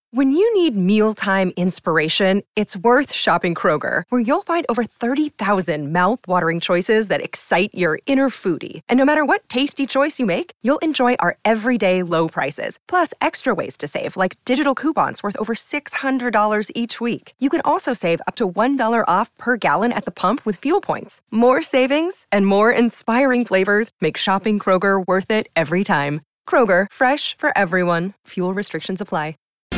When you need mealtime inspiration, it's worth shopping Kroger, where you'll find over 30,000 mouth-watering choices that excite your inner foodie. And no matter what tasty choice you make, you'll enjoy our everyday low prices, plus extra ways to save, like digital coupons worth over $600 each week. You can also save up to $1 off per gallon at the pump with fuel points. More savings and more inspiring flavors make shopping Kroger worth it every time. Kroger, fresh for everyone. Fuel restrictions apply.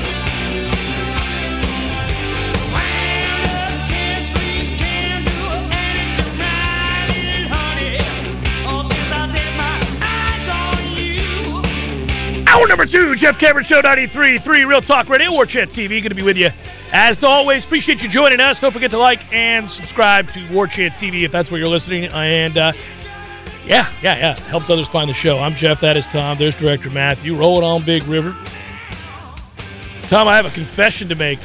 Hour number 2, Jeff Cameron Show, 93.3 Real Talk Radio, War Chant TV. Good to be with you. As always, appreciate you joining us. Don't forget to like and subscribe to War Chant TV if that's where you're listening. And, yeah. Helps others find the show. I'm Jeff. That is Tom. There's Director Matthew. Rolling on Big River. Tom, I have a confession to make.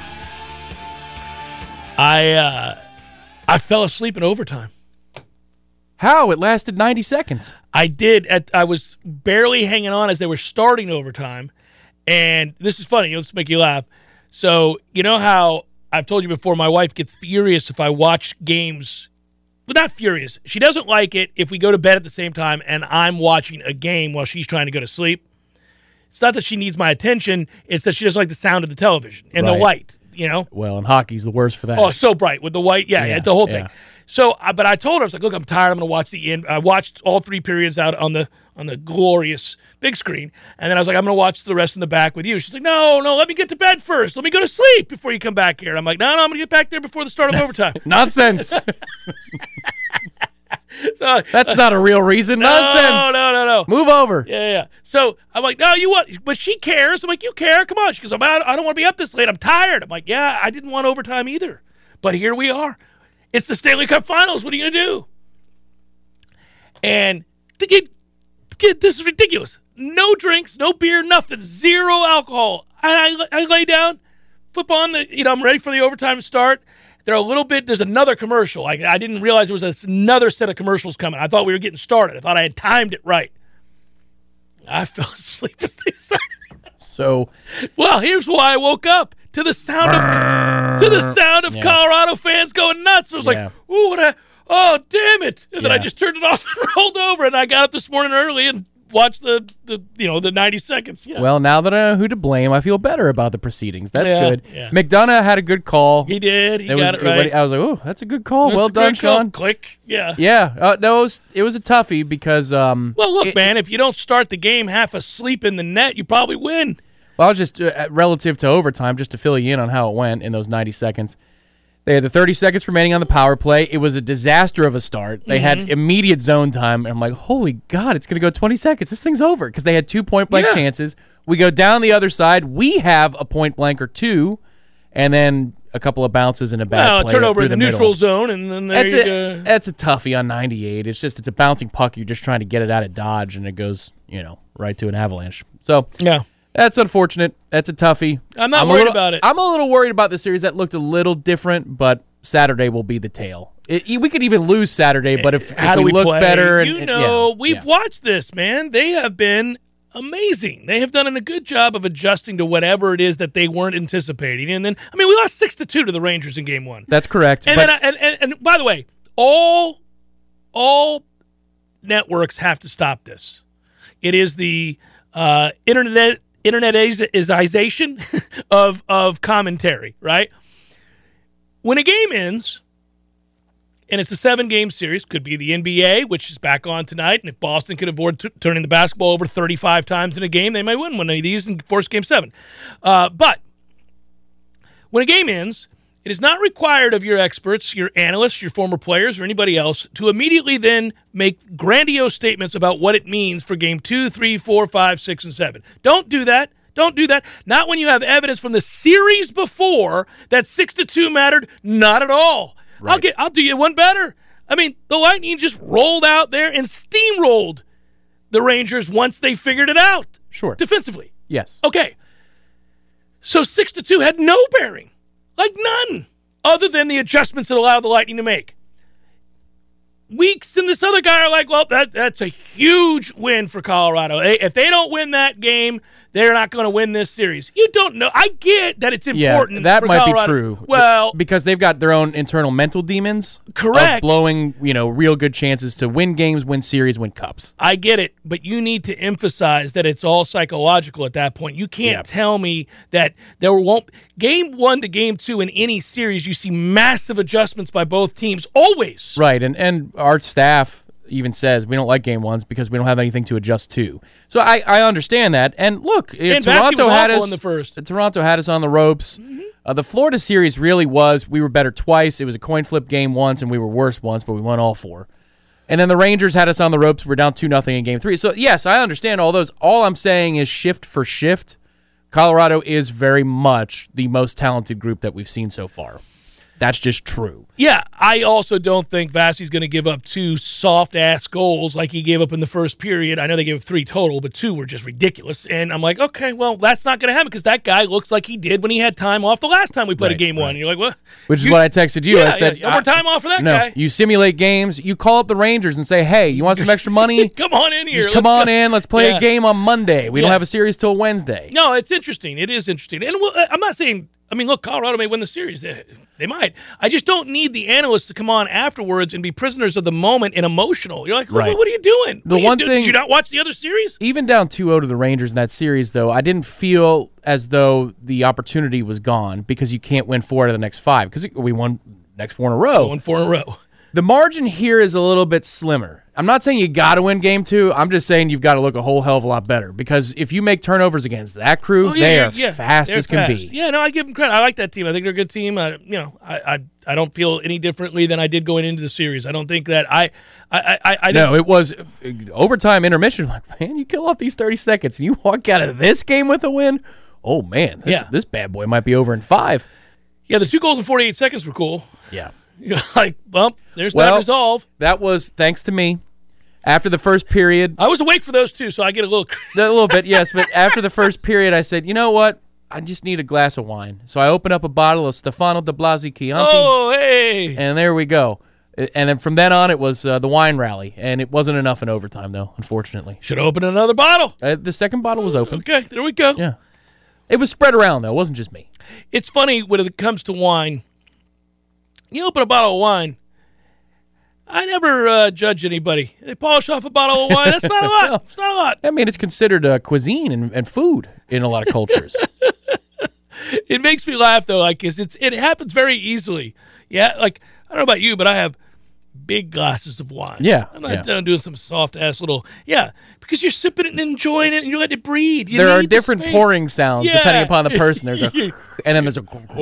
I fell asleep in overtime. How? It lasted 90 seconds. I did. I was barely hanging on as they were starting overtime. And this is funny. Let's make you laugh. So, you know how I've told you before, my wife gets furious if I watch games. Well, not furious. She doesn't like it if we go to bed at the same time and I'm watching a game while she's trying to go to sleep. It's not that she needs my attention. It's that she doesn't like the sound of the television and the light, you know? Well, and hockey's the worst for that. Oh, so bright with the white. Yeah, the whole thing. So, but I told her, I was like, look, I'm tired. I'm going to watch the end. I watched all 3 periods out on the glorious big screen. And then I was like, I'm going to watch the rest in the back with you. She's like, no, let me get to bed first. Let me go to sleep before you come back here. I'm like, no, I'm going to get back there before the start of overtime. Nonsense. So, that's not a real reason. Nonsense. No. Move over. Yeah. So I'm like, no, you what? But she cares. I'm like, you care? Come on. She goes, I don't want to be up this late. I'm tired. I'm like, yeah, I didn't want overtime either. But here we are. It's the Stanley Cup Finals. What are you going to do? And this is ridiculous. No drinks, no beer, nothing. 0 alcohol. And I lay down, flip on I'm ready for the overtime to start. There's another commercial. I didn't realize there was another set of commercials coming. I thought we were getting started. I thought I had timed it right. I fell asleep as they started. So, well, here's why I woke up. To the sound of Colorado fans going nuts. I was like, ooh, oh, damn it. And then I just turned it off and rolled over, and I got up this morning early and watched the 90 seconds. Yeah. Well, now that I know who to blame, I feel better about the proceedings. That's good. Yeah. McDonough had a good call. He did. He got it right. I was like, oh, that's a good call. Well done, Sean. Click. Yeah. Yeah. No, it was a toughie because well, look, man, if you don't start the game half asleep in the net, you probably win. Well, I was just relative to overtime, just to fill you in on how it went in those 90 seconds. They had the 30 seconds remaining on the power play. It was a disaster of a start. They had immediate zone time, and I'm like, holy God, it's going to go 20 seconds. This thing's over because they had 2 point-blank chances. We go down the other side. We have a point-blank or 2, and then a couple of bounces and a bad play. Turnover in the neutral zone, and then there you go. That's a toughie on 98. It's a bouncing puck. You're just trying to get it out of dodge, and it goes right to an avalanche. So yeah. That's unfortunate. That's a toughie. I'm not worried about it. I'm a little worried about the series. That looked a little different, but Saturday will be the tale. We could even lose Saturday, but if we look play? better. We've watched this, man. They have been amazing. They have done a good job of adjusting to whatever it is that they weren't anticipating. And then, we lost 6-2 to the Rangers in Game 1. That's correct. And and by the way, all networks have to stop this. It is the internetization of commentary, right? When a game ends, and it's a 7-game series, could be the NBA, which is back on tonight, and if Boston could avoid turning the basketball over 35 times in a game, they might win one of these and force Game 7. But when a game ends, it is not required of your experts, your analysts, your former players, or anybody else to immediately then make grandiose statements about what it means for Game 2, 3, 4, 5, 6, and 7. Don't do that. Don't do that. Not when you have evidence from the series before that 6-2 mattered. Not at all. Right. I'll do you one better. The Lightning just rolled out there and steamrolled the Rangers once they figured it out. Sure. Defensively. Yes. Okay. So 6-2 had no bearing. Like none, other than the adjustments that allowed the Lightning to make. Weeks and this other guy are like, well, that's a huge win for Colorado. If they don't win that game, they're not going to win this series. You don't know. I get that it's important. Yeah, that for might Colorado. be true. Well, because they've got their own internal mental demons. Correct. Of blowing, real good chances to win games, win series, win cups. I get it, but you need to emphasize that it's all psychological at that point. You can't tell me that there won't game 1 to game 2 in any series. You see massive adjustments by both teams always. Right, and our staff even says we don't like game 1s because we don't have anything to adjust to. So I understand that. And look, And Toronto was had awful us in the first. Toronto had us on the ropes. The Florida series really was. We were better twice. It was a coin flip game once, and we were worse once, but we won all 4. And then the Rangers had us on the ropes. We're down 2-0 in game 3. So yes, I understand all those. All I'm saying is shift for shift, Colorado is very much the most talented group that we've seen so far. That's just true. Yeah, I also don't think Vasi's going to give up 2 soft-ass goals like he gave up in the first period. I know they gave up 3 total, but 2 were just ridiculous. And I'm like, okay, well, that's not going to happen because that guy looks like he did when he had time off the last time we played a game 1. And you're like, what? Which is what I texted you. I said, no more time off for that no, guy. You simulate games. You call up the Rangers and say, hey, you want some extra money? Come on in here. Just come on in. Let's play a game on Monday. We don't Yeah. have a series till Wednesday. No, it's interesting. It is interesting. And I'm not saying – I mean, look, Colorado may win the series. They might. I just don't need the analysts to come on afterwards and be prisoners of the moment and emotional. You're like, Right. what are you doing? Did you not watch the other series? Even down 2-0 to the Rangers in that series, though, I didn't feel as though the opportunity was gone because you can't win 4 out of the next 5 because we won next 4 in a row. Won 4 in a row. The margin here is a little bit slimmer. I'm not saying you got to win game 2. I'm just saying you've got to look a whole hell of a lot better because if you make turnovers against that crew, they are fast as can be. Yeah, no, I give them credit. I like that team. I think they're a good team. I don't feel any differently than I did going into the series. I don't think that No, it was overtime intermission. Like, man, you kill off these 30 seconds and you walk out of this game with a win. Oh man, this bad boy might be over in 5. Yeah, the 2 goals in 48 seconds were cool. Yeah. You're like, well, there's that resolve. That was thanks to me. After the first period, I was awake for those 2, so I get a little bit, yes. But after the first period, I said, you know what? I just need a glass of wine. So I opened up a bottle of Stefano di Blasi Chianti. Oh, hey! And there we go. And then from then on, it was the wine rally, and it wasn't enough in overtime, though. Unfortunately, should open another bottle. The second bottle was open. Okay, there we go. Yeah, it was spread around though. It wasn't just me. It's funny when it comes to wine. You open a bottle of wine. I never judge anybody. They polish off a bottle of wine. That's not a lot. No. It's not a lot. I mean, it's considered cuisine and food in a lot of cultures. It makes me laugh though, like, 'cause it happens very easily. Yeah, like I don't know about you, but I have big glasses of wine. Yeah, I'm not doing some soft ass little because you're sipping it and enjoying it and you let it breathe. There are different pouring sounds depending upon the person. There's a and then there's a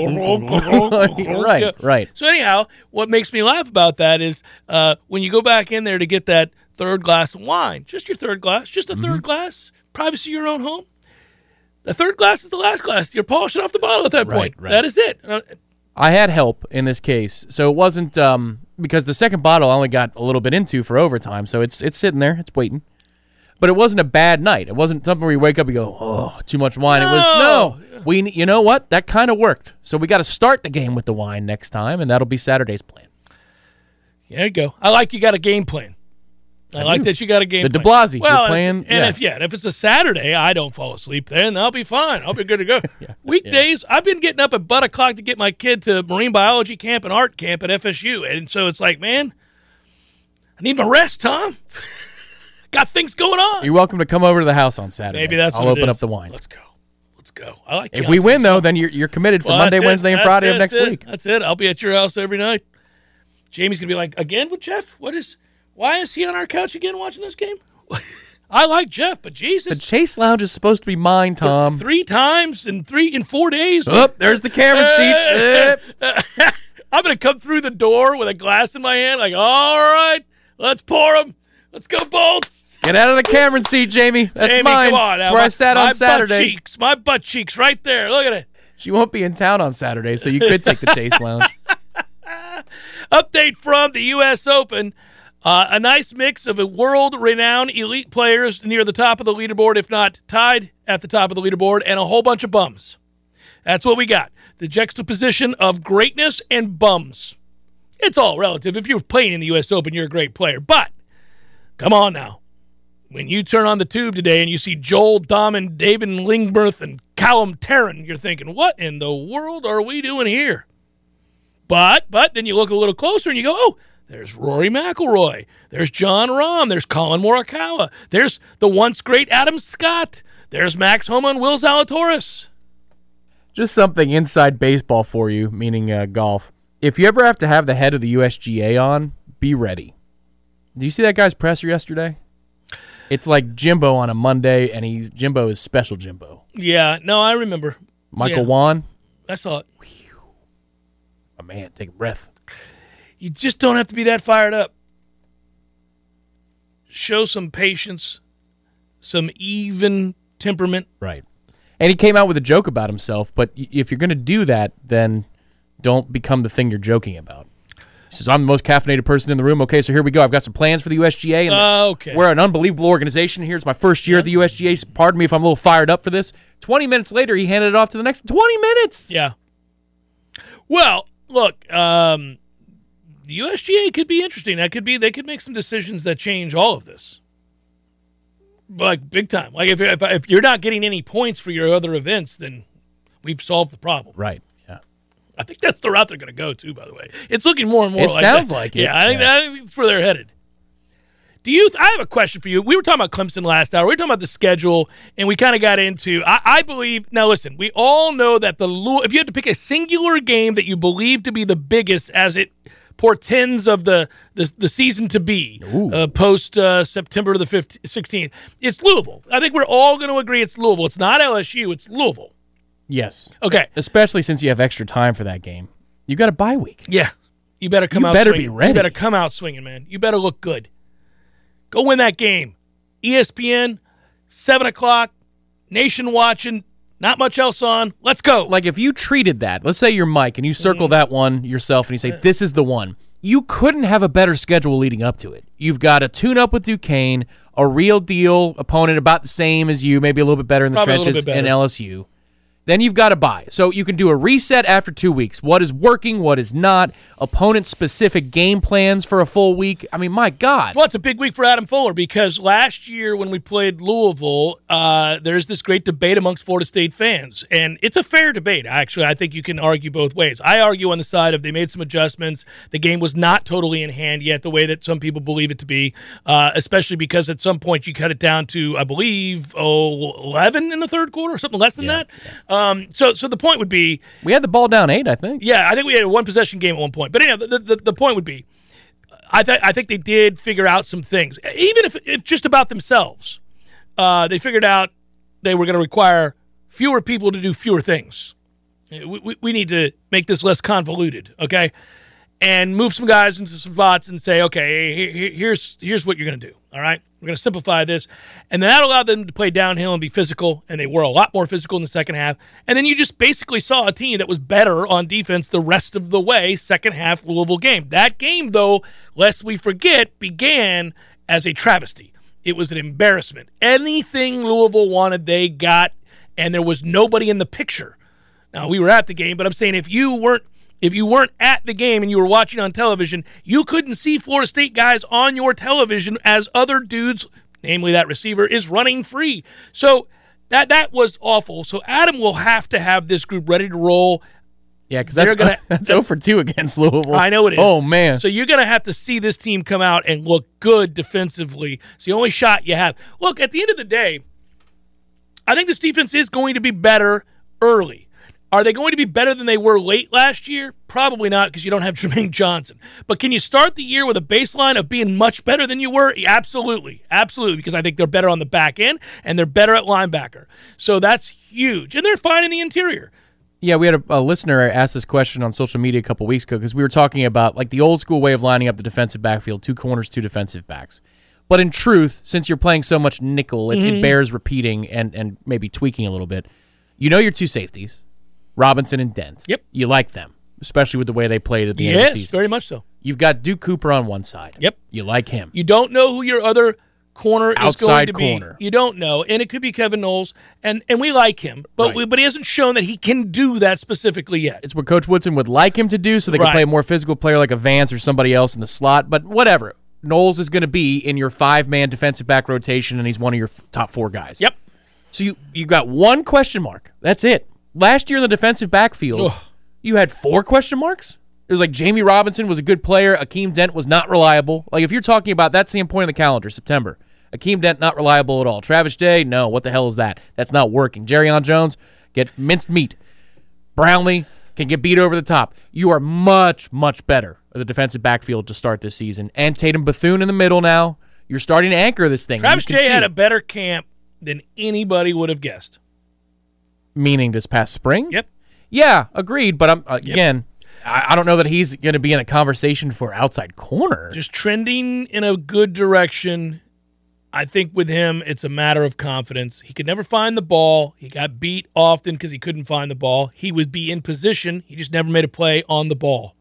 right. So anyhow, what makes me laugh about that is when you go back in there to get that third glass of wine, just your third glass, just a third glass, privacy of your own home. The third glass is the last glass. You're polishing off the bottle at that point. Right. That is it. I had help in this case, so it wasn't because the second bottle I only got a little bit into for overtime, so it's sitting there, it's waiting. But it wasn't a bad night. It wasn't something where you wake up and go, oh, too much wine. No. It was you know what? That kind of worked. So we got to start the game with the wine next time, and that'll be Saturday's plan. There you go. I like you got a game plan. I like that you got a game plan. The de Blasi, well, you're playing. If it's a Saturday, I don't fall asleep then. I'll be fine. I'll be good to go. Weekdays, I've been getting up at butt o'clock to get my kid to marine biology camp and art camp at FSU. And so it's like, man, I need my rest, Tom. Got things going on. You're welcome to come over to the house on Saturday. Maybe that's I'll what it open is. up the wine. Let's go. I like. If we win, though, then you're committed for Monday, Wednesday, and Friday of next week. That's it. I'll be at your house every night. Jamie's gonna be like, again with Jeff? Why is he on our couch again watching this game? I like Jeff, but Jesus. The Chase Lounge is supposed to be mine, Tom. 3 times in 4 days. Oh, there's the Cameron seat. I'm going to come through the door with a glass in my hand like, all right, let's pour them. Let's go, Bolts. Get out of the Cameron seat, Jamie. That's Jamie, mine. Come on. That's where I sat on Saturday. My butt cheeks right there. Look at it. She won't be in town on Saturday, so you could take the Chase Lounge. Update from the U.S. Open. A nice mix of world-renowned elite players near the top of the leaderboard, if not tied at the top of the leaderboard, and a whole bunch of bums. That's what we got. The juxtaposition of greatness and bums. it's all relative. If you're playing in the U.S. Open, you're a great player. But come on now. When you turn on the tube today and you see Joel Dahmen, David Lingmerth, and Callum Tarrant, you're thinking, what in the world are we doing here? But then you look a little closer and you go, oh, there's Rory McIlroy. There's John Rahm. There's Colin Morikawa. There's the once great Adam Scott. There's Max Homa and Will Zalatoris. Just something inside baseball for you, meaning golf. If you ever have to have the head of the USGA on, be ready. Did you see that guy's presser yesterday? It's like Jimbo on a Monday, and Jimbo is special Jimbo. Yeah, no, I remember. Michael Wan. I saw it. Oh, man, take a breath. You just don't have to be that fired up. Show some patience, some even temperament. Right. And he came out with a joke about himself, but if you're going to do that, then don't become the thing you're joking about. He says, I'm the most caffeinated person in the room. Okay, so here we go. I've got some plans for the USGA. And okay. We're an unbelievable organization. Here's my first year at the USGA. Pardon me if I'm a little fired up for this. 20 minutes later, he handed it off to the next 20 minutes. Yeah. Well, look, the USGA could be interesting. They could make some decisions that change all of this. Like, big time. Like, if you're not getting any points for your other events, then we've solved the problem. Right. Yeah. I think that's the route they're going to go, too, by the way. It's looking more and more like that. It sounds like it. Yeah, I think that's where they're headed. I have a question for you. We were talking about Clemson last hour. We were talking about the schedule, and we kind of got into, I believe, now listen, we all know that if you had to pick a singular game that you believe to be the biggest as it portends of the season to be post September the 16th, it's Louisville. I think we're all going to agree it's Louisville. It's not LSU, it's Louisville. Yes. Okay. Especially since you have extra time for that game. You got a bye week. Yeah. You better come out swinging. Be ready. You better come out swinging, man. You better look good. Go win that game. ESPN, 7 o'clock, nation watching, not much else on. Let's go. Like if you treated that, let's say you're Mike, and you circle that one yourself, and you say, this is the one. You couldn't have a better schedule leading up to it. You've got a tune-up with Duquesne, a real deal opponent about the same as you, maybe a little bit better in the trenches, and LSU. Then you've got to bye. So you can do a reset after 2 weeks. What is working, what is not, opponent-specific game plans for a full week. I mean, my God. Well, it's a big week for Adam Fuller because last year when we played Louisville, there's this great debate amongst Florida State fans. And it's a fair debate, actually. I think you can argue both ways. I argue on the side of they made some adjustments. The game was not totally in hand yet the way that some people believe it to be, especially because at some point you cut it down to, I believe, 11 in the third quarter or something less than that. Yeah. So the point would be... We had the ball down 8, I think. Yeah, I think we had a one-possession game at one point. But anyhow, the point would be, I think they did figure out some things. Even if just about themselves, they figured out they were going to require fewer people to do fewer things. We need to make this less convoluted, okay? And move some guys into some spots and say, okay, here's what you're going to do, all right? We're going to simplify this. And that allowed them to play downhill and be physical, and they were a lot more physical in the second half. And then you just basically saw a team that was better on defense the rest of the way, second half Louisville game. That game, though, lest we forget, began as a travesty. It was an embarrassment. Anything Louisville wanted, they got, and there was nobody in the picture. Now, we were at the game, but I'm saying if you weren't at the game and you were watching on television, you couldn't see Florida State guys on your television as other dudes, namely that receiver, is running free. So that was awful. So Adam will have to have this group ready to roll. Yeah, because that's 0 for 2 against Louisville. I know it is. Oh, man. So you're going to have to see this team come out and look good defensively. It's the only shot you have. Look, at the end of the day, I think this defense is going to be better early. Are they going to be better than they were late last year? Probably not because you don't have Jermaine Johnson. But can you start the year with a baseline of being much better than you were? Absolutely. Absolutely, because I think they're better on the back end and they're better at linebacker. So that's huge. And they're fine in the interior. Yeah, we had a listener ask this question on social media a couple weeks ago because we were talking about like the old school way of lining up the defensive backfield, 2 corners, 2 defensive backs. But in truth, since you're playing so much nickel, it bears repeating and maybe tweaking a little bit. You know your 2 safeties. Robinson and Dent. Yep. You like them, especially with the way they played at the end of the season. Yes, very much so. You've got Duke Cooper on one side. Yep. You like him. You don't know who your other corner is going Outside to corner. be. You don't know, and it could be Kevin Knowles, and we like him, but Right. but he hasn't shown that he can do that specifically yet. It's what Coach Woodson would like him to do, so they can Right. play a more physical player like a Vance or somebody else in the slot. But whatever. Knowles is going to be in your 5-man defensive back rotation, and he's one of your top 4 guys. Yep. So you got one question mark. That's it. Last year in the defensive backfield, you had 4 question marks. It was like Jamie Robinson was a good player. Akeem Dent was not reliable. Like if you're talking about that same point in the calendar, September. Akeem Dent not reliable at all. Travis Day, no. What the hell is that? That's not working. Jerryon Jones, get minced meat. Brownlee can get beat over the top. You are much, much better at the defensive backfield to start this season. And Tatum Bethune in the middle now. You're starting to anchor this thing. Travis Jay had a better camp than anybody would have guessed. Meaning this past spring? Yep. Yeah, agreed. But I'm again, I don't know that he's going to be in a conversation for outside corner. Just trending in a good direction. I think with him, it's a matter of confidence. He could never find the ball. He got beat often because he couldn't find the ball. He would be in position. He just never made a play on the ball.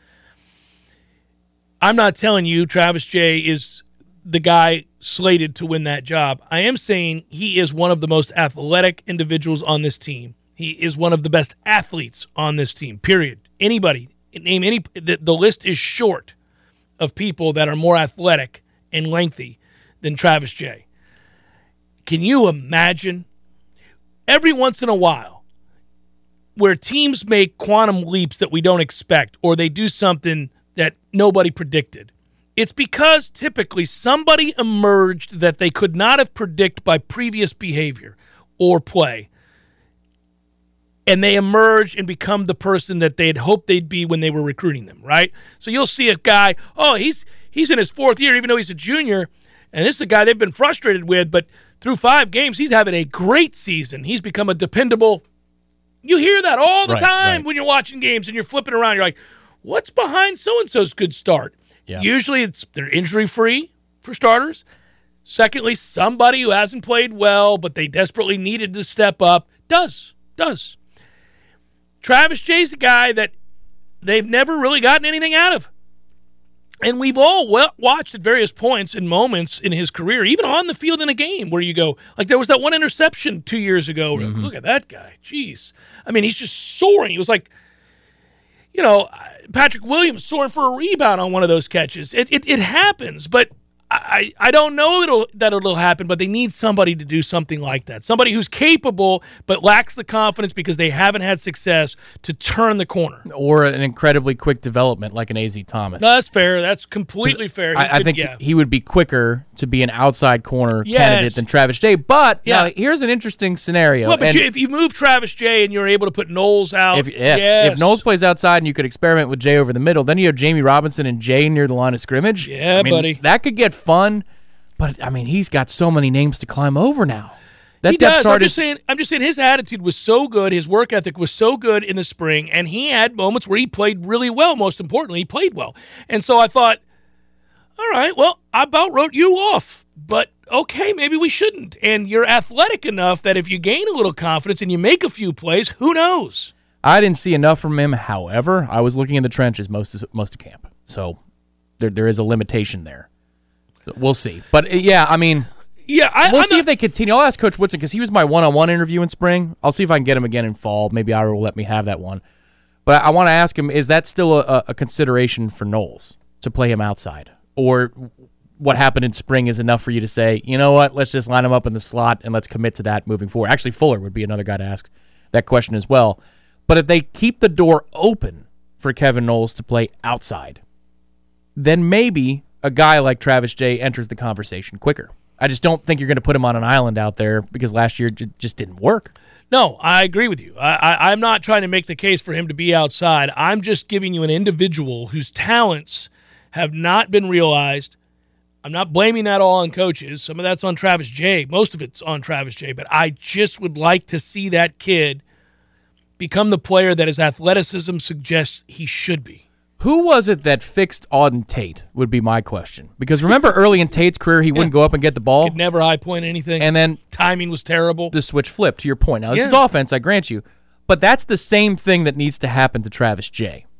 I'm not telling you Travis Jay is the guy slated to win that job. I am saying he is one of the most athletic individuals on this team. He is one of the best athletes on this team, period. Anybody, name any, the list is short of people that are more athletic and lengthy than Travis Jay. Can you imagine every once in a while where teams make quantum leaps that we don't expect or they do something that nobody predicted? It's because typically somebody emerged that they could not have predicted by previous behavior or play. And they emerge and become the person that they had hoped they'd be when they were recruiting them, right? So you'll see a guy, he's in his 4th year, even though he's a junior, and this is a guy they've been frustrated with, but through 5 games, he's having a great season. He's become a dependable. You hear that all the time when you're watching games and you're flipping around. You're like, what's behind so-and-so's good start? Yeah. Usually they're injury-free for starters. Secondly, somebody who hasn't played well, but they desperately needed to step up, does. Travis Jay's a guy that they've never really gotten anything out of. And we've all watched at various points and moments in his career, even on the field in a game, where you go, like there was that one interception 2 years ago. Where, look at that guy. Jeez. I mean, he's just soaring. He was like, Patrick Williams soaring for a rebound on one of those catches. It happens, but I don't know that it'll happen, but they need somebody to do something like that. Somebody who's capable but lacks the confidence because they haven't had success to turn the corner. Or an incredibly quick development like an A.Z. Thomas. No, that's fair. That's completely fair. I think he would be quicker to be an outside corner candidate than Travis Jay. But now, here's an interesting scenario. Well, but if you move Travis Jay and you're able to put Knowles out. If Knowles plays outside and you could experiment with Jay over the middle, then you have Jamie Robinson and Jay near the line of scrimmage. Yeah, buddy. That could get fun, but he's got so many names to climb over now. He does. I'm just saying his attitude was so good, his work ethic was so good in the spring, and he had moments where he played really well. Most importantly, he played well. And so I thought, all right, well, I about wrote you off, but okay, maybe we shouldn't. And you're athletic enough that if you gain a little confidence and you make a few plays, who knows? I didn't see enough from him. However, I was looking in the trenches most of camp, so there is a limitation there. So we'll see. But we'll see if they continue. I'll ask Coach Woodson because he was my one-on-one interview in spring. I'll see if I can get him again in fall. Maybe Ira will let me have that one. But I want to ask him, is that still a consideration for Knowles to play him outside? Or what happened in spring is enough for you to say, you know what, let's just line him up in the slot and let's commit to that moving forward. Actually, Fuller would be another guy to ask that question as well. But if they keep the door open for Kevin Knowles to play outside, then maybe a guy like Travis Jay enters the conversation quicker. I just don't think you're going to put him on an island out there because last year just didn't work. No, I agree with you. I'm not trying to make the case for him to be outside. I'm just giving you an individual whose talents have not been realized. I'm not blaming that all on coaches. Some of that's on Travis Jay. Most of it's on Travis Jay. But I just would like to see that kid become the player that his athleticism suggests he should be. Who was it that fixed Auden Tate would be my question. Because remember early in Tate's career, he wouldn't go up and get the ball. Could never high point anything. And then timing was terrible. The switch flipped, to your point. Now, this is offense, I grant you. But that's the same thing that needs to happen to Travis Jay.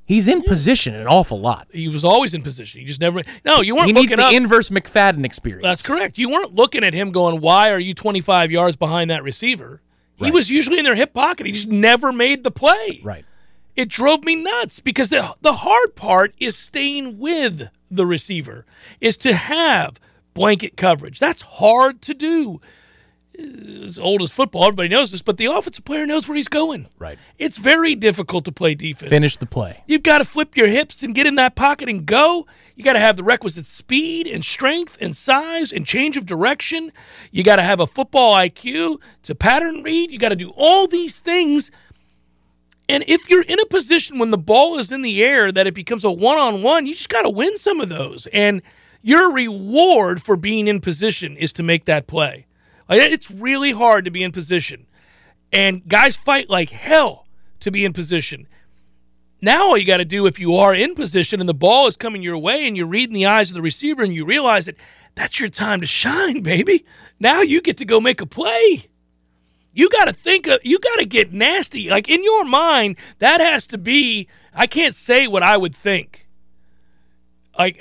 He's in position an awful lot. He was always in position. He just never. No, you weren't. He looking needs the up. inverse McFadden experience. That's correct. You weren't looking at him going, "Why are you 25 yards behind that receiver?" He was usually in their hip pocket. He just never made the play. Right. It drove me nuts because the hard part is staying with the receiver, is to have blanket coverage. That's hard to do. As old as football, everybody knows this, but the offensive player knows where he's going. Right. It's very difficult to play defense. Finish the play. You've got to flip your hips and get in that pocket and go. You got to have the requisite speed and strength and size and change of direction. You got to have a football IQ to pattern read. You got to do all these things. And if you're in a position when the ball is in the air that it becomes a one-on-one, you just got to win some of those. And your reward for being in position is to make that play. It's really hard to be in position. And guys fight like hell to be in position. Now all you got to do, if you are in position and the ball is coming your way and you're reading the eyes of the receiver and you realize that that's your time to shine, baby. Now you get to go make a play. You got to think, you got to get nasty. Like in your mind, that has to be, I can't say what I would think. Like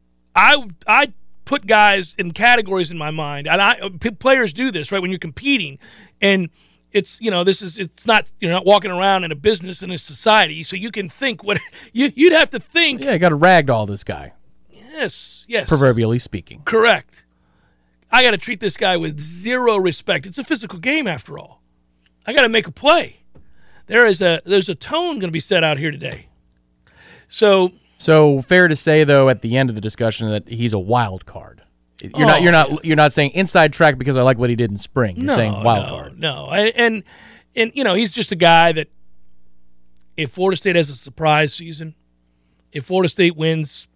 I put guys in categories in my mind, and players do this, right? When you're competing, and it's it's not, you're not walking around in a business in a society, so you can think what you'd have to think. Yeah, you got to ragdoll this guy. Yes, proverbially speaking. Correct. I got to treat this guy with zero respect. It's a physical game after all. I got to make a play. There's a tone going to be set out here today. So fair to say, though, at the end of the discussion that he's a wild card. You're not saying inside track because I like what he did in spring. You're saying wild card. No, and he's just a guy that if Florida State has a surprise season, if Florida State wins,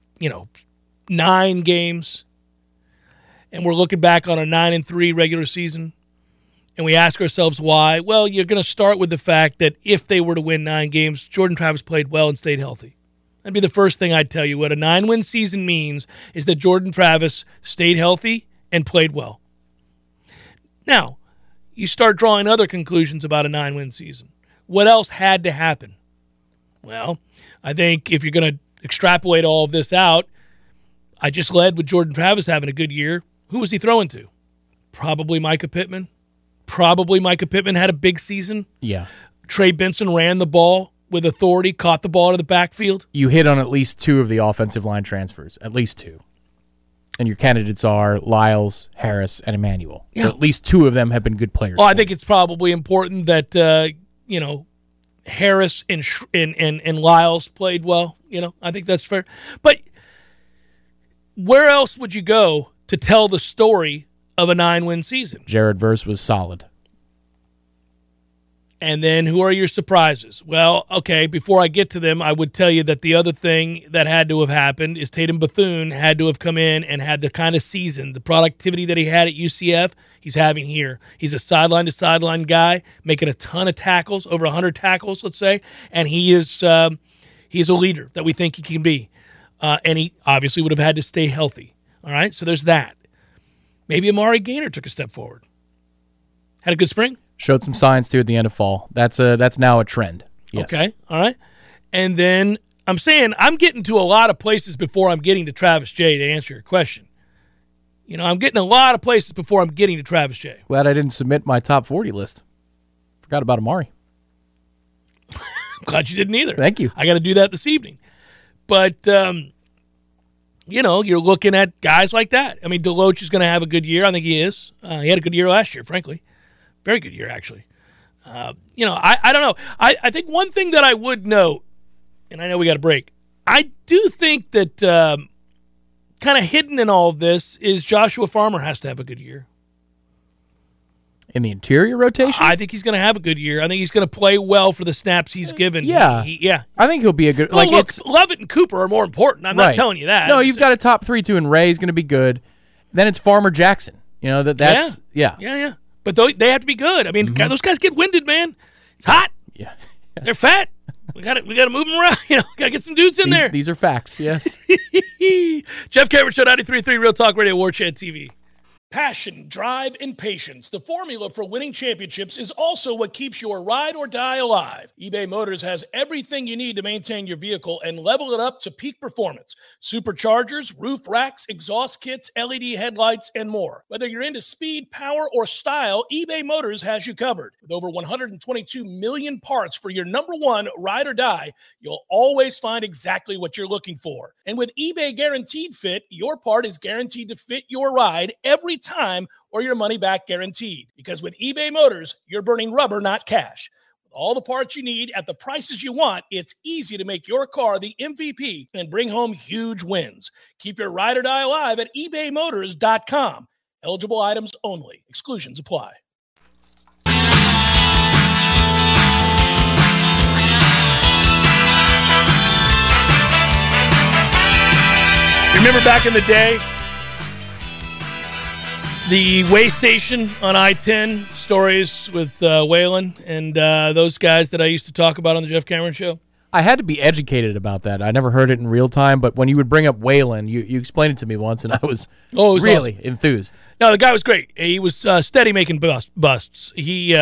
9 games, and we're looking back on a 9-3 regular season, and we ask ourselves why. Well, you're going to start with the fact that if they were to win 9 games, Jordan Travis played well and stayed healthy. That'd be the first thing I'd tell you. What a 9-win season means is that Jordan Travis stayed healthy and played well. Now, you start drawing other conclusions about a 9-win season. What else had to happen? Well, I think if you're going to extrapolate all of this out, I just led with Jordan Travis having a good year. Who was he throwing to? Probably Micah Pittman. Micah Pittman had a big season. Yeah. Trey Benson ran the ball with authority, caught the ball out of the backfield. You hit on at least 2 of the offensive line transfers, at least 2. And your candidates are Lyles, Harris, and Emmanuel. Yeah. So at least 2 of them have been good players. Well, I think it's probably important that Harris and Lyles played well. I think that's fair. But where else would you go to tell the story of a 9-win season? Jared Verse was solid. And then who are your surprises? Well, okay, before I get to them, I would tell you that the other thing that had to have happened is Tatum Bethune had to have come in and had the kind of season, the productivity that he had at UCF, he's having here. He's a sideline-to-sideline guy, making a ton of tackles, over 100 tackles, let's say, and he's a leader that we think he can be. And he obviously would have had to stay healthy. All right, so there's that. Maybe Amari Gaynor took a step forward. Had a good spring? Showed some signs, too, at the end of fall. That's now a trend. Yes. Okay, all right. And then I'm saying I'm getting to a lot of places before I'm getting to Travis J, to answer your question. I'm getting a lot of places before I'm getting to Travis J. Glad I didn't submit my top 40 list. Forgot about Amari. I'm glad you didn't either. Thank you. I got to do that this evening. But, you're looking at guys like that. I mean, Deloach is going to have a good year. I think he is. He had a good year last year, frankly. Very good year, actually. I don't know. I think one thing that I would note, and I know we got a break, I do think that kind of hidden in all of this is Joshua Farmer has to have a good year. In the interior rotation? I think he's going to have a good year. I think he's going to play well for the snaps he's given. Yeah. Yeah. I think he'll be a good... Look, Lovett and Cooper are more important. I'm not telling you that. No, you've got a top 3-2, and Ray's going to be good. Then it's Farmer Jackson. That's... Yeah. But they have to be good. I mean, those guys get winded, man. It's hot. Yeah. Yes. They're fat. We got to move them around. Got to get some dudes in there. These are facts, yes. Jeff Cameron Show, 93.3 Real Talk Radio, War Chant TV. Passion, drive, and patience. The formula for winning championships is also what keeps your ride or die alive. eBay Motors has everything you need to maintain your vehicle and level it up to peak performance. Superchargers, roof racks, exhaust kits, LED headlights, and more. Whether you're into speed, power, or style, eBay Motors has you covered. With over 122 million parts for your number one ride or die, you'll always find exactly what you're looking for. And with eBay Guaranteed Fit, your part is guaranteed to fit your ride every time or your money back guaranteed. Because with eBay Motors, you're burning rubber, not cash. With all the parts you need at the prices you want, it's easy to make your car the MVP and bring home huge wins. Keep your ride or die alive at ebaymotors.com. Eligible items only. Exclusions apply. Remember back in the day, the way station on I-10 stories with Waylon and those guys that I used to talk about on the Jeff Cameron Show? I had to be educated about that. I never heard it in real time, but when you would bring up Waylon, you explained it to me once, and I was, really awesome. Enthused. No, the guy was great. He was steady making busts. He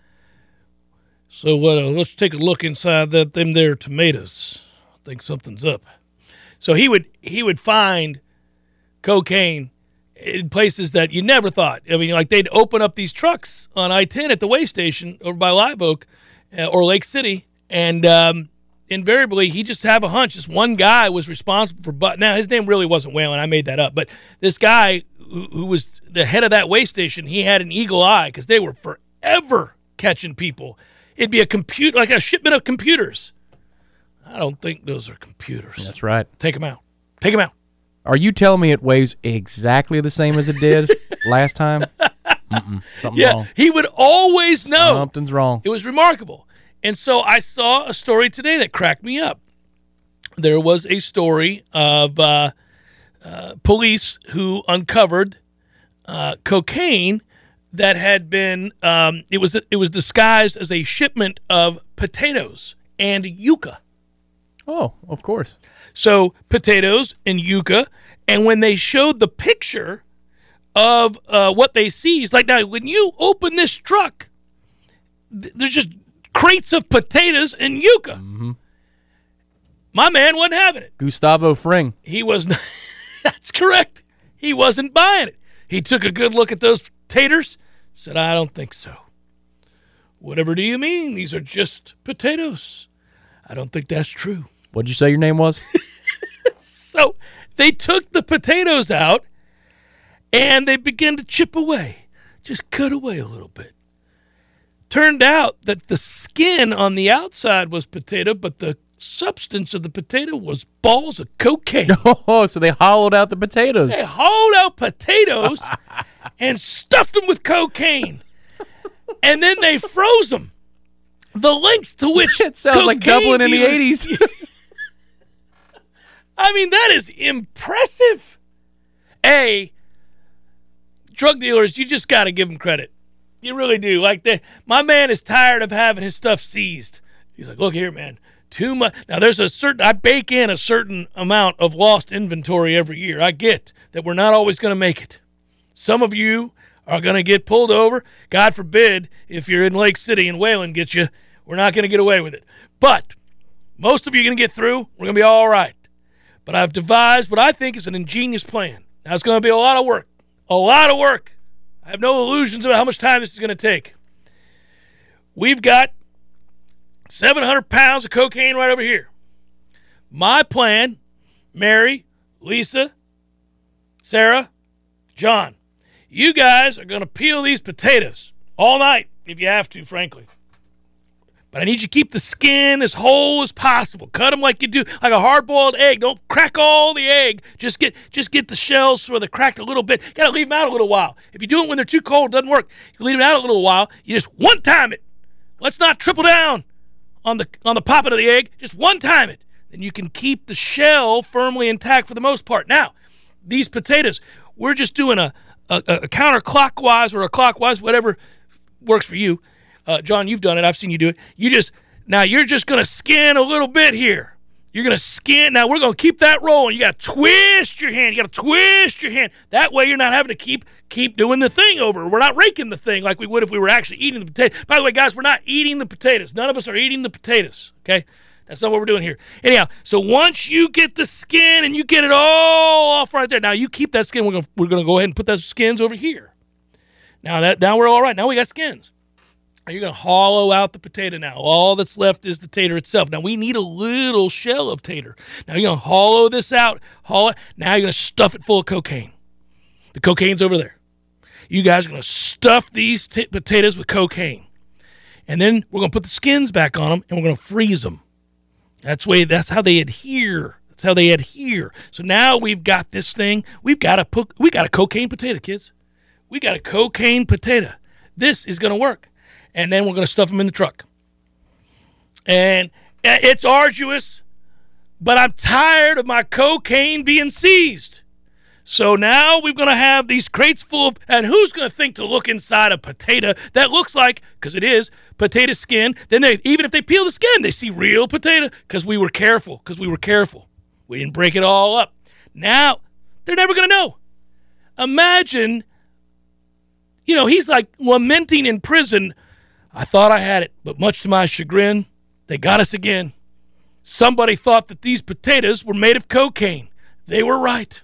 let's take a look inside them there tomatoes. I think something's up. So he would find cocaine in places that you never thought. I mean, like they'd open up these trucks on I-10 at the way station over by Live Oak or Lake City, and invariably he just have a hunch. This one guy was responsible for, but now his name really wasn't Waylon. I made that up. But this guy who was the head of that way station, he had an eagle eye because they were forever catching people. It'd be like a shipment of computers. I don't think those are computers. That's right. Take them out. Take them out. Are you telling me it weighs exactly the same as it did last time? Something's wrong. He would always know. Something's wrong. It was remarkable. And so I saw a story today that cracked me up. There was a story of police who uncovered cocaine that had been it was disguised as a shipment of potatoes and yucca. Oh, of course. So potatoes and yucca, and when they showed the picture of what they seized, like now when you open this truck, there's just crates of potatoes and yucca. Mm-hmm. My man wasn't having it. Gustavo Fring. He was not. That's correct. He wasn't buying it. He took a good look at those taters, said, I don't think so. Whatever do you mean? These are just potatoes. I don't think that's true. What'd you say your name was? So they took the potatoes out, and they began to chip away, just cut away a little bit. Turned out that the skin on the outside was potato, but the substance of the potato was balls of cocaine. Oh, so they hollowed out the potatoes. They hollowed out potatoes and stuffed them with cocaine. And then they froze them. The lengths to which it sounds like Dublin in the 80s. I mean, that is impressive. Drug dealers, you just got to give them credit. You really do. Like, my man is tired of having his stuff seized. He's like, look here, man. Too much. Now, I bake in a certain amount of lost inventory every year. I get that we're not always going to make it. Some of you are going to get pulled over. God forbid, if you're in Lake City and Waylon gets you, we're not going to get away with it. But most of you are going to get through. We're going to be all right. But I've devised what I think is an ingenious plan. Now, it's going to be a lot of work. A lot of work. I have no illusions about how much time this is going to take. We've got 700 pounds of cocaine right over here. My plan, Mary, Lisa, Sarah, John, you guys are going to peel these potatoes all night if you have to, frankly. But I need you to keep the skin as whole as possible. Cut them like you do, like a hard-boiled egg. Don't crack all the egg. Just get the shells so they're cracked a little bit. You got to leave them out a little while. If you do it when they're too cold, it doesn't work. You leave them out a little while. You just one-time it. Let's not triple down on the popping of the egg. Just one-time it. Then you can keep the shell firmly intact for the most part. Now, these potatoes, we're just doing a counterclockwise or a clockwise, whatever works for you. John, you've done it. I've seen you do it. You're just going to skin a little bit here. You're going to skin. Now, we're going to keep that rolling. You got to twist your hand. You got to twist your hand. That way, you're not having to keep doing the thing over. We're not raking the thing like we would if we were actually eating the potato. By the way, guys, we're not eating the potatoes. None of us are eating the potatoes, okay? That's not what we're doing here. Anyhow, so once you get the skin and you get it all off right there, now you keep that skin. We're going to go ahead and put those skins over here. Now we're all right. Now we got skins. You're going to hollow out the potato now. All that's left is the tater itself. Now, we need a little shell of tater. Now, you're going to hollow this out. Now, you're going to stuff it full of cocaine. The cocaine's over there. You guys are going to stuff these potatoes with cocaine. And then we're going to put the skins back on them, and we're going to freeze them. That's how they adhere. That's how they adhere. So now we've got this thing. We got a cocaine potato, kids. We got a cocaine potato. This is going to work. And then we're going to stuff them in the truck. And it's arduous, but I'm tired of my cocaine being seized. So now we're going to have these crates full of, and who's going to think to look inside a potato that looks like, because it is, potato skin. Then even if they peel the skin, they see real potato because we were careful. We didn't break it all up. Now, they're never going to know. Imagine, he's like lamenting in prison, I thought I had it, but much to my chagrin, they got us again. Somebody thought that these potatoes were made of cocaine. They were right.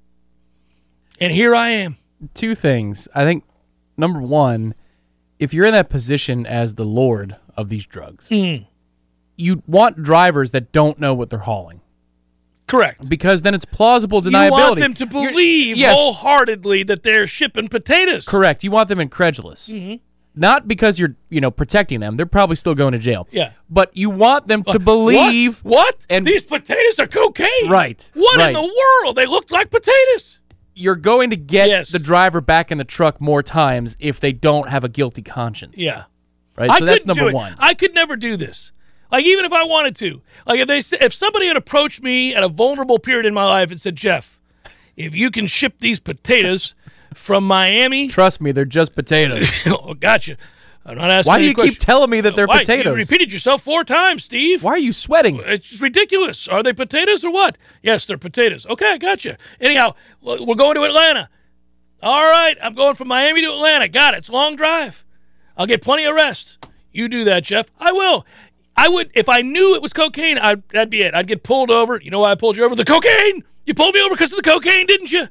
And here I am. Two things. I think, number one, if you're in that position as the lord of these drugs, you want drivers that don't know what they're hauling. Correct. Because then it's plausible deniability. You want them to believe wholeheartedly that they're shipping potatoes. Correct. You want them incredulous. Mm-hmm. Not because you're, protecting them. They're probably still going to jail. Yeah. But you want them to believe. What? And these potatoes are cocaine. Right. What in the world? They look like potatoes. You're going to get the driver back in the truck more times if they don't have a guilty conscience. Yeah. Right? So that's number one. I could never do this. Like, even if I wanted to. Like, if somebody had approached me at a vulnerable period in my life and said, Jeff, if you can ship these potatoes from Miami. Trust me, they're just potatoes. Oh, gotcha. I'm not asking. Why do you keep telling me that they're potatoes? You repeated yourself 4 times, Steve. Why are you sweating? It's just ridiculous. Are they potatoes or what? Yes, they're potatoes. Okay, I gotcha. Anyhow, we're going to Atlanta. All right, I'm going from Miami to Atlanta. Got it. It's a long drive. I'll get plenty of rest. You do that, Jeff. I will. I would, if I knew it was cocaine, that'd be it. I'd get pulled over. You know why I pulled you over? The cocaine. You pulled me over because of the cocaine, didn't you?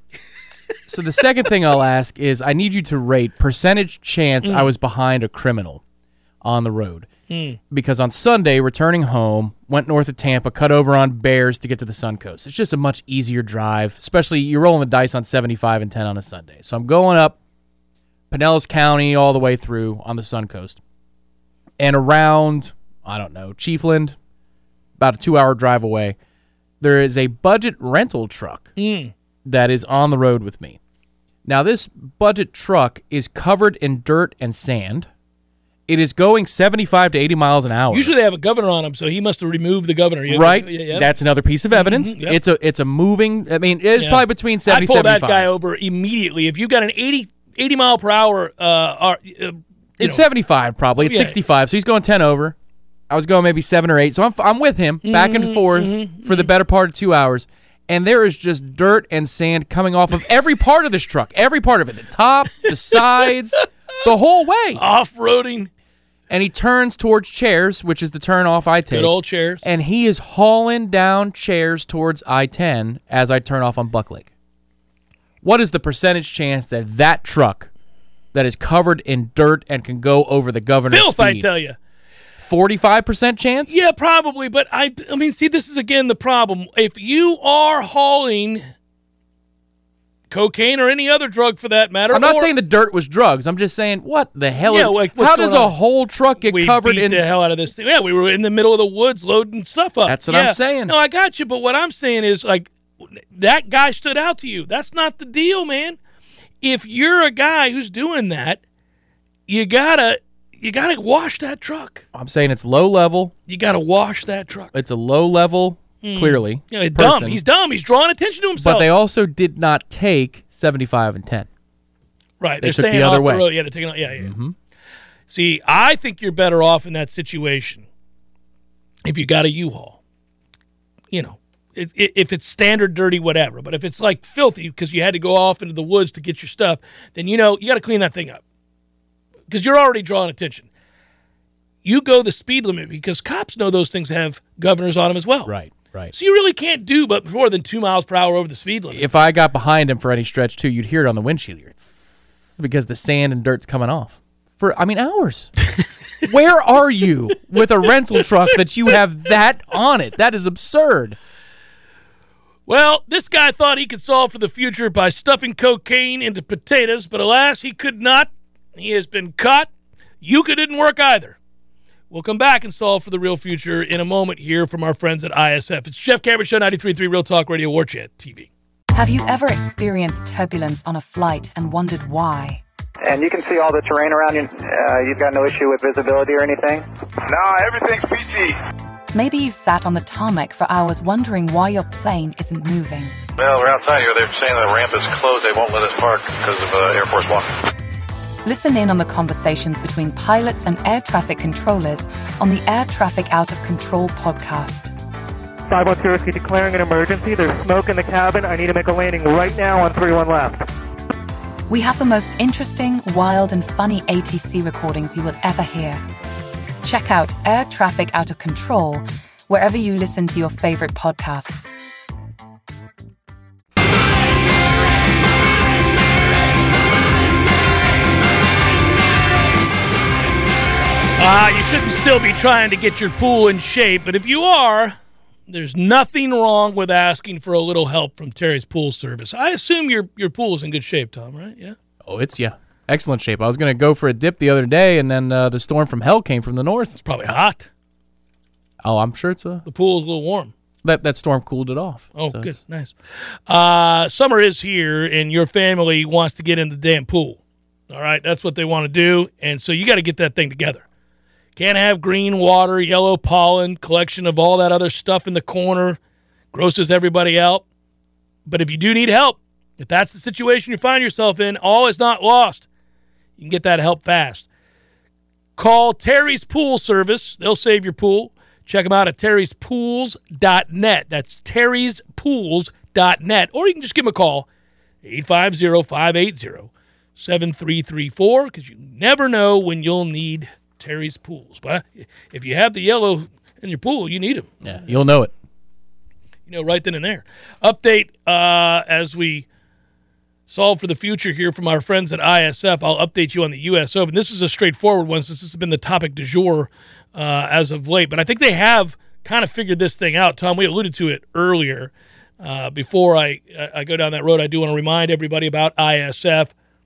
So the second thing I'll ask is I need you to rate percentage chance I was behind a criminal on the road. Because on Sunday, returning home, went north of Tampa, cut over on Bears to get to the Suncoast. It's just a much easier drive, especially you're rolling the dice on 75 and 10 on a Sunday. So I'm going up Pinellas County all the way through on the Suncoast. And around, I don't know, Chiefland, about a 2-hour drive away, there is a budget rental truck that is on the road with me. Now, this budget truck is covered in dirt and sand. It is going 75 to 80 miles an hour. Usually they have a governor on them, so he must have removed the governor. Right. Yeah. That's another piece of evidence. Yep. It's a moving, it's probably between 70 and 75. I'd pull that guy over immediately. If you got an 80 mile per hour... it's 75 probably. It's 65, so he's going 10 over. I was going maybe 7 or 8, so I'm with him back and forth for the better part of 2 hours. And there is just dirt and sand coming off of every part of this truck. Every part of it. The top, the sides, the whole way. Off-roading. And he turns towards Chairs, which is the turn off I-10. Good old Chairs. And he is hauling down Chairs towards I-10 as I turn off on Buck Lake. What is the percentage chance that that truck that is covered in dirt and can go over the governor's Filth, speed? I tell you. 45% chance? Yeah, probably. But I mean, see, this is again the problem. If you are hauling cocaine or any other drug for that matter, I'm not saying the dirt was drugs. I'm just saying, what the hell? How does a whole truck get covered in? We beat the hell out of this thing. Yeah, we were in the middle of the woods loading stuff up. That's what I'm saying. No, I got you. But what I'm saying is, like, that guy stood out to you. That's not the deal, man. If you're a guy who's doing that, you gotta wash that truck. I'm saying it's low level. You gotta wash that truck. It's a low level, clearly. Yeah, dumb. He's dumb. He's drawing attention to himself. But they also did not take 75 and 10. Right. They took the other way. Yeah, they're taking. Yeah. Mm-hmm. See, I think you're better off in that situation if you got a U-Haul. if it's standard dirty, whatever. But if it's like filthy because you had to go off into the woods to get your stuff, then you got to clean that thing up because you're already drawing attention. You go the speed limit because cops know those things have governors on them as well. Right. So you really can't do but more than 2 miles per hour over the speed limit. If I got behind him for any stretch too, you'd hear it on the windshield because the sand and dirt's coming off for hours. Where are you with a rental truck that you have that on it? That is absurd. Well, this guy thought he could solve for the future by stuffing cocaine into potatoes, but alas, he could not. He has been caught. Yucca didn't work either. We'll come back and solve for the real future in a moment here from our friends at ISF. It's Jeff Cameron Show, 93.3 Real Talk Radio, War Chant TV. Have you ever experienced turbulence on a flight and wondered why? And you can see all the terrain around you. You've got no issue with visibility or anything? No, everything's peachy. Maybe you've sat on the tarmac for hours wondering why your plane isn't moving. Well, we're outside here. They're saying the ramp is closed. They won't let us park because of Air Force One. Listen in on the conversations between pilots and air traffic controllers on the Air Traffic Out of Control podcast. 510 Whiskey declaring an emergency. There's smoke in the cabin. I need to make a landing right now on 31 left. We have the most interesting, wild, and funny ATC recordings you will ever hear. Check out Air Traffic Out of Control wherever you listen to your favorite podcasts. You shouldn't still be trying to get your pool in shape, but if you are, there's nothing wrong with asking for a little help from Terry's Pool Service. I assume your pool is in good shape, Tom, right? Yeah? Oh, it's excellent shape. I was going to go for a dip the other day, and then the storm from hell came from the north. It's probably hot. Oh, I'm sure the pool's a little warm. That storm cooled it off. Oh, so good. Nice. Summer is here, and your family wants to get in the damn pool. All right? That's what they want to do, and so you got to get that thing together. Can't have green water, yellow pollen, collection of all that other stuff in the corner. Grosses everybody out. But if you do need help, if that's the situation you find yourself in, all is not lost. You can get that help fast. Call Terry's Pool Service. They'll save your pool. Check them out at terryspools.net. That's terryspools.net. Or you can just give them a call, 850-580-7334, because you never know when you'll need Terry's Pools. But if you have the yellow in your pool, you need them. Yeah, you'll know it. Right then and there. Update as we solve for the future here from our friends at ISF. I'll update you on the U.S. Open. This is a straightforward one since this has been the topic du jour as of late. But I think they have kind of figured this thing out. Tom, we alluded to it earlier. Before I go down that road, I do want to remind everybody about ISF.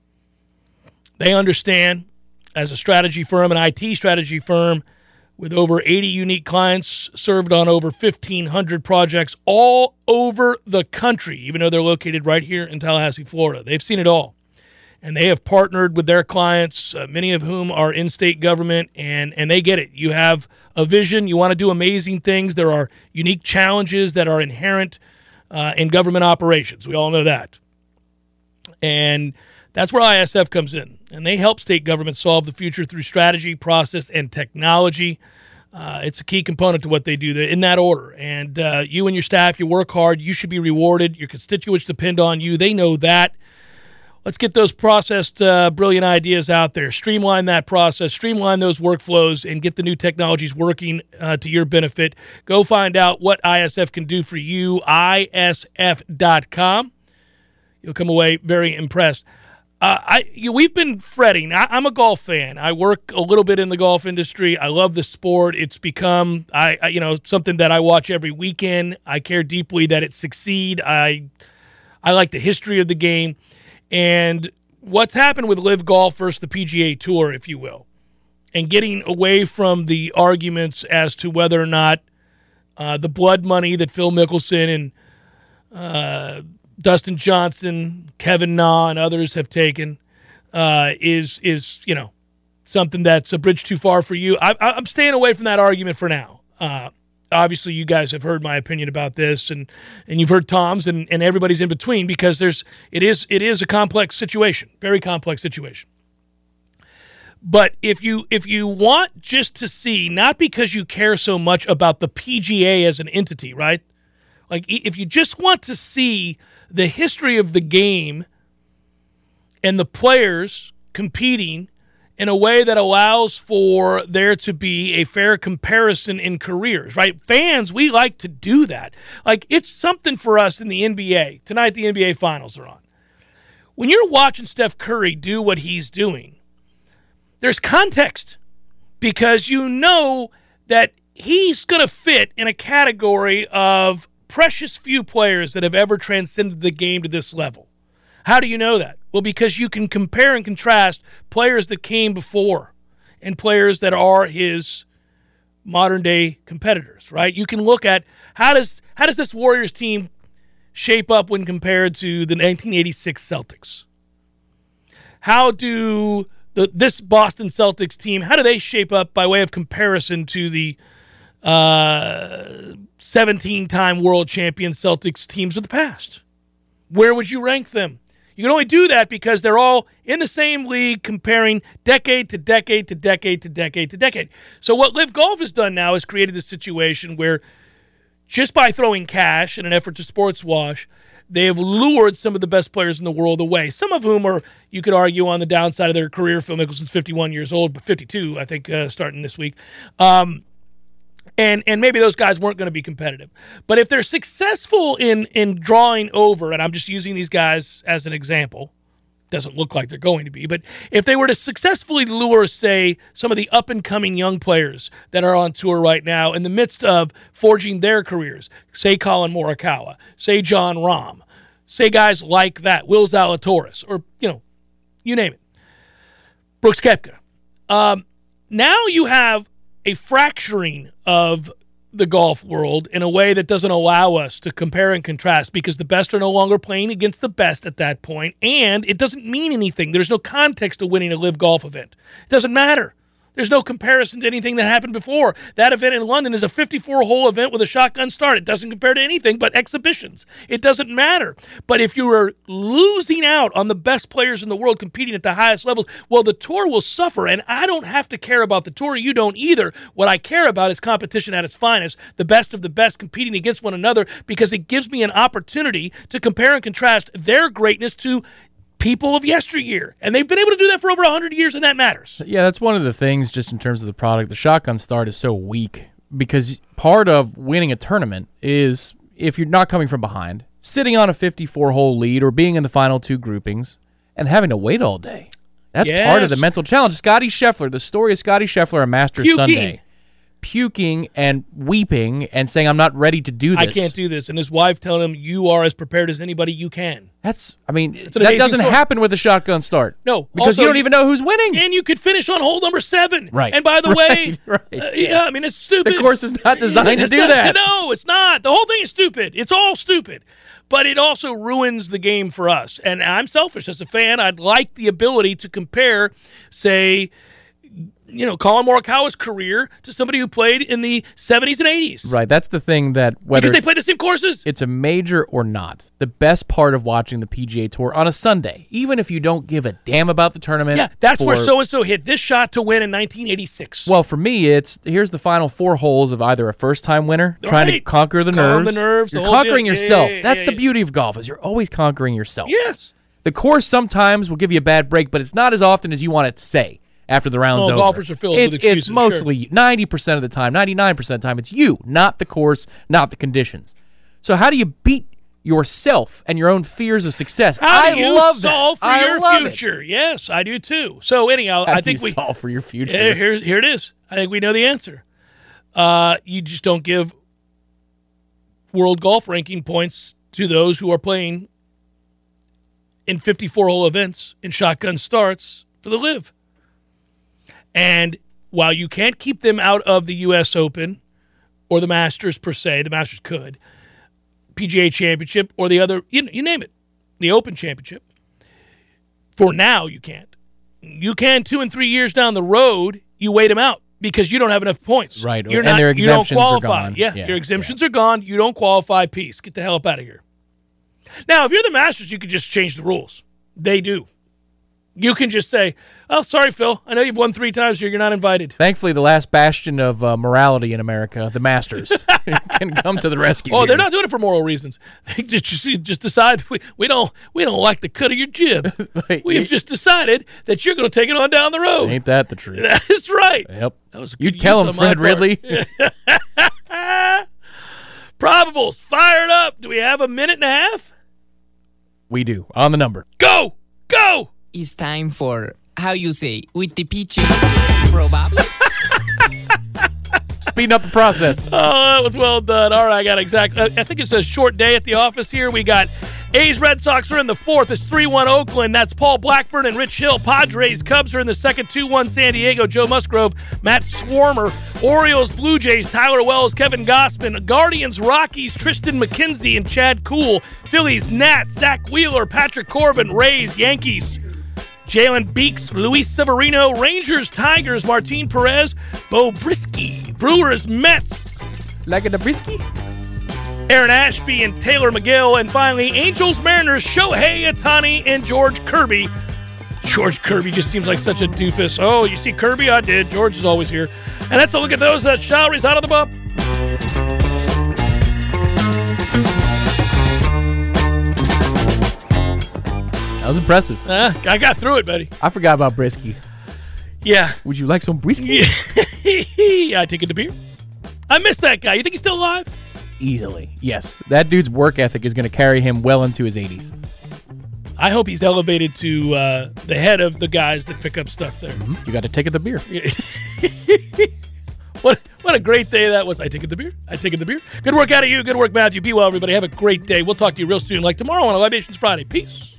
They understand, as a strategy firm, an IT strategy firm, with over 80 unique clients served on over 1,500 projects all over the country, even though they're located right here in Tallahassee, Florida. They've seen it all. And they have partnered with their clients, many of whom are in state government, and they get it. You have a vision. You want to do amazing things. There are unique challenges that are inherent in government operations. We all know that. And that's where ISF comes in, and they help state governments solve the future through strategy, process, and technology. It's a key component to what they do in that order. And you and your staff, you work hard. You should be rewarded. Your constituents depend on you. They know that. Let's get those processed, brilliant ideas out there. Streamline that process, streamline those workflows, and get the new technologies working to your benefit. Go find out what ISF can do for you, isf.com. You'll come away very impressed. We've been fretting. I'm a golf fan. I work a little bit in the golf industry. I love the sport. It's become something that I watch every weekend. I care deeply that it succeed. I like the history of the game. And what's happened with LIV Golf versus the PGA Tour, if you will, and getting away from the arguments as to whether or not the blood money that Phil Mickelson and Dustin Johnson, Kevin Na, and others have taken is something that's a bridge too far for you. I'm staying away from that argument for now. Obviously, you guys have heard my opinion about this, and you've heard Tom's and everybody's in between, because it is a complex situation, very complex situation. But if you want just to see, not because you care so much about the PGA as an entity, right? Like, if you just want to see the history of the game and the players competing in a way that allows for there to be a fair comparison in careers, right? Fans, we like to do that. Like, it's something for us in the NBA. Tonight, the NBA Finals are on. When you're watching Steph Curry do what he's doing, there's context because you know that he's going to fit in a category of precious few players that have ever transcended the game to this level. How do you know that? Well, because you can compare and contrast players that came before and players that are his modern-day competitors, right? You can look at how does this Warriors team shape up when compared to the 1986 Celtics? How do this Boston Celtics team, how do they shape up by way of comparison to the 17-time world champion Celtics teams of the past? Where would you rank them? You can only do that because they're all in the same league comparing decade to decade to decade to decade to decade. So what Live Golf has done now is created this situation where just by throwing cash in an effort to sports wash, they have lured some of the best players in the world away, some of whom are, you could argue, on the downside of their career. Phil Mickelson's 51 years old, but 52, I think, starting this week. And maybe those guys weren't going to be competitive. But if they're successful in drawing over, and I'm just using these guys as an example, doesn't look like they're going to be, but if they were to successfully lure, say, some of the up-and-coming young players that are on tour right now in the midst of forging their careers, say Colin Morikawa, say Jon Rahm, say guys like that, Will Zalatoris, or, you name it, Brooks Koepka. Now you have a fracturing of the golf world in a way that doesn't allow us to compare and contrast because the best are no longer playing against the best at that point, and it doesn't mean anything. There's no context to winning a Live Golf event. It doesn't matter. There's no comparison to anything that happened before. That event in London is a 54-hole event with a shotgun start. It doesn't compare to anything but exhibitions. It doesn't matter. But if you are losing out on the best players in the world competing at the highest levels, well, the tour will suffer. And I don't have to care about the tour. You don't either. What I care about is competition at its finest, the best of the best competing against one another, because it gives me an opportunity to compare and contrast their greatness to people of yesteryear. And they've been able to do that for over 100 years, and that matters. Yeah, that's one of the things just in terms of the product. The shotgun start is so weak because part of winning a tournament is, if you're not coming from behind, sitting on a 54-hole lead or being in the final two groupings and having to wait all day. That's part of the mental challenge. Scottie Scheffler, the story of Scottie Scheffler on Masters Sunday. Puking and weeping and saying, I'm not ready to do this. I can't do this. And his wife telling him, you are as prepared as anybody you can. That doesn't happen with a shotgun start. No. Because also, you don't even know who's winning. And you could finish on hole number 7. Right. And by the way, yeah, it's stupid. The course is not designed to do that. No, it's not. The whole thing is stupid. It's all stupid. But it also ruins the game for us. And I'm selfish as a fan. I'd like the ability to compare, say, Colin Morikawa's career to somebody who played in the 70s and 80s. Right, that's the thing that whether because they play the same courses. It's a major or not. The best part of watching the PGA Tour on a Sunday, even if you don't give a damn about the tournament. Yeah, that's where so-and-so hit this shot to win in 1986. Well, for me, here's the final 4 holes of either a first-time winner trying to conquer the nerves. You're conquering yourself. That's the beauty of golf, is you're always conquering yourself. Yes. The course sometimes will give you a bad break, but it's not as often as you want it to say. After the round's over. Golfers are filled with excuses. It's mostly 90% of the time, 99% of the time, it's you, not the course, not the conditions. So how do you beat yourself and your own fears of success? How do you solve for your future? future? Yes, I do too. So anyhow, I think we solve for your future. Here it is. I think we know the answer. You just don't give world golf ranking points to those who are playing in 54-hole events in shotgun starts for the Live. And while you can't keep them out of the U.S. Open or the Masters per se, the Masters could, PGA Championship or the other, you name it, the Open Championship, for now you can't. You can 2 and 3 years down the road, you wait them out because you don't have enough points. Right, their exemptions are gone. Yeah, your exemptions are gone. You don't qualify. Peace. Get the hell up out of here. Now, if you're the Masters, you could just change the rules. They do. You can just say, oh, sorry, Phil. I know you've won 3 times here. You're not invited. Thankfully, the last bastion of morality in America, the Masters. can come to the rescue. Oh, here. they're not doing it for moral reasons. They just decide we don't like the cut of your jib. We've just decided that you're going to take it on down the road. Ain't that the truth? That's right. Yep. That was a You good tell use him, on my Fred part. Ridley. Probables fired up. Do we have a minute and a half? We do. On the number. Go! It's time for, how you say, with the peachy probables. Speeding up the process. Oh, that was well done. All right, I got exactly. I think it's a short day at the office here. We got A's, Red Sox are in the fourth. It's 3-1 Oakland. That's Paul Blackburn and Rich Hill. Padres, Cubs are in the second. 2-1 San Diego. Joe Musgrove, Matt Swarmer. Orioles, Blue Jays, Tyler Wells, Kevin Gossman. Guardians, Rockies, Tristan McKenzie and Chad Kuhl. Phillies, Nats, Zach Wheeler, Patrick Corbin. Rays, Yankees, Jalen Beeks, Luis Severino. Rangers, Tigers, Martin Perez, Bo Brisky. Brewers, Mets, Like a Nabrisky? Aaron Ashby and Taylor McGill. And finally, Angels, Mariners, Shohei Ohtani and George Kirby. George Kirby just seems like such a doofus. Oh, you see Kirby? I did. George is always here. And that's a look at those that shall reside on the bump. That was impressive. I got through it, buddy. I forgot about Brisky. Yeah. Would you like some Brisky? Yeah. I take it to beer. I miss that guy. You think he's still alive? Easily. Yes. That dude's work ethic is going to carry him well into his 80s. I hope he's elevated to the head of the guys that pick up stuff there. You got to take it to beer. What a great day that was. I take it to beer. Good work out of you. Good work, Matthew. Be well, everybody. Have a great day. We'll talk to you real soon, like tomorrow on Libations Friday. Peace.